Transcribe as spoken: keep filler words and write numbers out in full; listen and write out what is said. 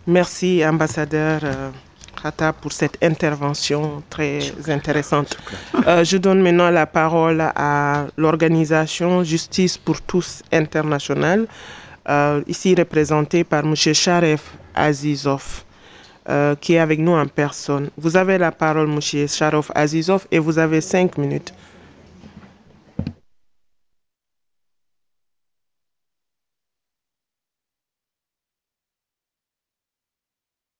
Merci, ambassadeur euh, Khata, pour cette intervention très intéressante. Euh, je donne maintenant la parole à l'organisation Justice pour tous internationale, euh, ici représentée par M. Sharef Azizov, euh, qui est avec nous en personne. Vous avez la parole, M. Sharef Azizov, et vous avez cinq minutes.